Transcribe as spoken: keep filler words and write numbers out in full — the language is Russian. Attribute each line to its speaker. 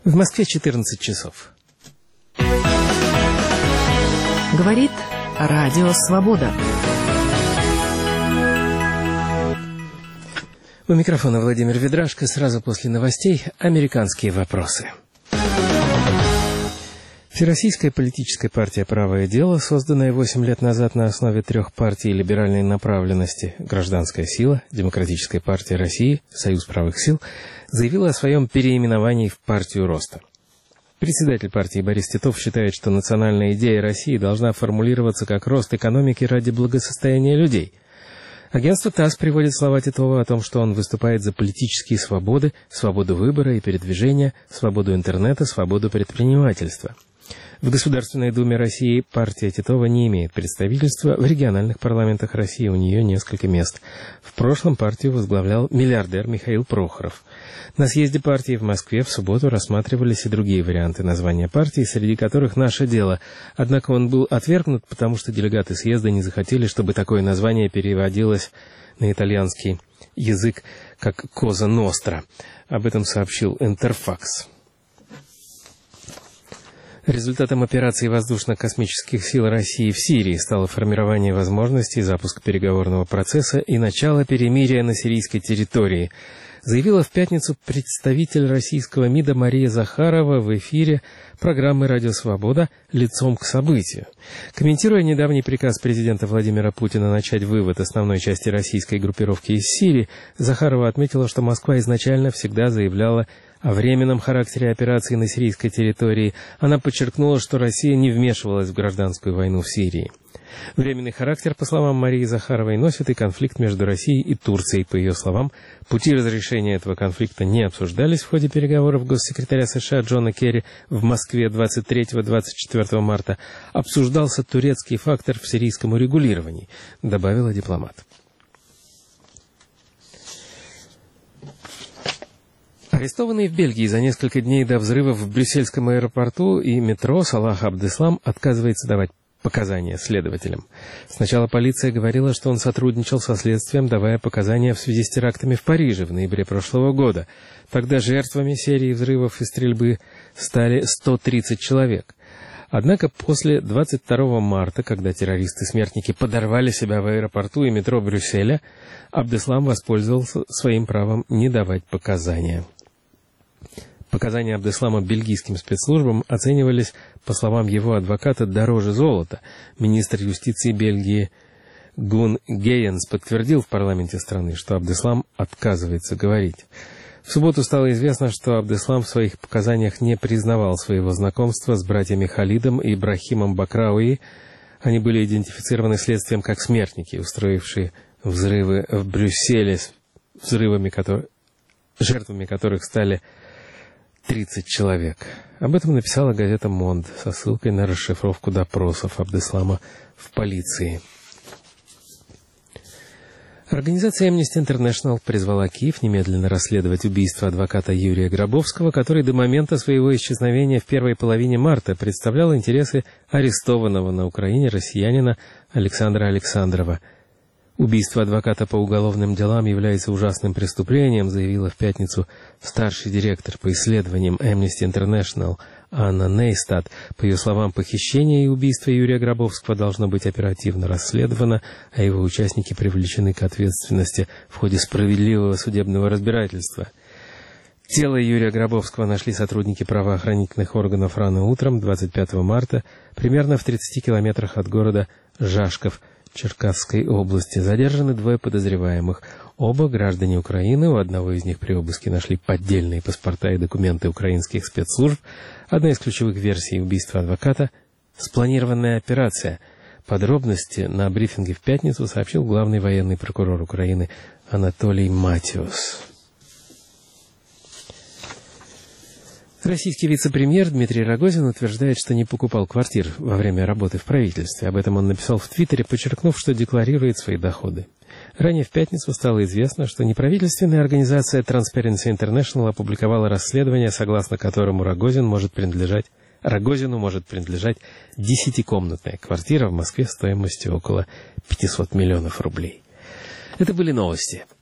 Speaker 1: В Москве четырнадцать часов.
Speaker 2: Говорит Радио Свобода.
Speaker 1: У микрофона Владимир Ведрашко. Сразу после новостей американские вопросы. Всероссийская политическая партия «Правое дело», созданная восемь лет назад на основе трех партий либеральной направленности «Гражданская сила», «Демократическая партия России», «Союз правых сил», заявила о своем переименовании в партию роста. Председатель партии Борис Титов считает, что национальная идея России должна формулироваться как рост экономики ради благосостояния людей. Агентство ТАСС приводит слова Титова о том, что он выступает за политические свободы, свободу выбора и передвижения, свободу интернета, свободу предпринимательства. В Государственной Думе России партия Титова не имеет представительства, в региональных парламентах России у нее несколько мест. В прошлом партию возглавлял миллиардер Михаил Прохоров. На съезде партии в Москве в субботу рассматривались и другие варианты названия партии, среди которых «Наше дело». Однако он был отвергнут, потому что делегаты съезда не захотели, чтобы такое название переводилось на итальянский язык как «Коза Ностра». Об этом сообщил Интерфакс. Результатом операции воздушно-космических сил России в Сирии стало формирование возможностей запуска переговорного процесса и начало перемирия на сирийской территории, заявила в пятницу представитель российского МИДа Мария Захарова в эфире программы «Радио Свобода» «Лицом к событию». Комментируя недавний приказ президента Владимира Путина начать вывод основной части российской группировки из Сирии, Захарова отметила, что Москва изначально всегда заявляла о временном характере операции на сирийской территории. Она подчеркнула, что Россия не вмешивалась в гражданскую войну в Сирии. Временный характер, по словам Марии Захаровой, носит и конфликт между Россией и Турцией. По ее словам, пути разрешения этого конфликта не обсуждались в ходе переговоров госсекретаря США Джона Керри в Москве двадцать третьего — двадцать четвёртого марта. Обсуждался турецкий фактор в сирийском урегулировании, добавила дипломат. Арестованный в Бельгии за несколько дней до взрывов в брюссельском аэропорту и метро Салах Абдеслам отказывается давать показания следователям. Сначала полиция говорила, что он сотрудничал со следствием, давая показания в связи с терактами в Париже в ноябре прошлого года. Тогда жертвами серии взрывов и стрельбы стали сто тридцать человек. Однако после двадцать второго марта, когда террористы-смертники подорвали себя в аэропорту и метро Брюсселя, Абдеслам воспользовался своим правом не давать показания. Показания Абдеслама бельгийским спецслужбам оценивались, по словам его адвоката, дороже золота. Министр юстиции Бельгии Гун Гейенс подтвердил в парламенте страны, что Абдеслам отказывается говорить. В субботу стало известно, что Абдеслам в своих показаниях не признавал своего знакомства с братьями Халидом и Ибрахимом Бакрауи. Они были идентифицированы следствием как смертники, устроившие взрывы в Брюсселе, взрывами, которые, жертвами которых стали тридцать человек. Об этом написала газета «Монд» со ссылкой на расшифровку допросов Абдеслама в полиции. Организация Amnesty International призвала Киев немедленно расследовать убийство адвоката Юрия Гробовского, который до момента своего исчезновения в первой половине марта представлял интересы арестованного на Украине россиянина Александра Александрова. Убийство адвоката по уголовным делам является ужасным преступлением, заявила в пятницу старший директор по исследованиям Amnesty International Анна Нейстад. По ее словам, похищение и убийство Юрия Гробовского должно быть оперативно расследовано, а его участники привлечены к ответственности в ходе справедливого судебного разбирательства. Тело Юрия Гробовского нашли сотрудники правоохранительных органов рано утром двадцать пятого марта, примерно в тридцати километрах от города Жашков Черкасской области. Задержаны двое подозреваемых. Оба граждане Украины. У одного из них при обыске нашли поддельные паспорта и документы украинских спецслужб. Одна из ключевых версий убийства адвоката — спланированная операция. Подробности на брифинге в пятницу сообщил главный военный прокурор Украины Анатолий Матиос. Российский вице-премьер Дмитрий Рогозин утверждает, что не покупал квартир во время работы в правительстве. Об этом он написал в Твиттере, подчеркнув, что декларирует свои доходы. Ранее в пятницу стало известно, что неправительственная организация Transparency International опубликовала расследование, согласно которому Рогозин может принадлежать, Рогозину может принадлежать десятикомнатная квартира в Москве стоимостью около пятисот миллионов рублей. Это были новости.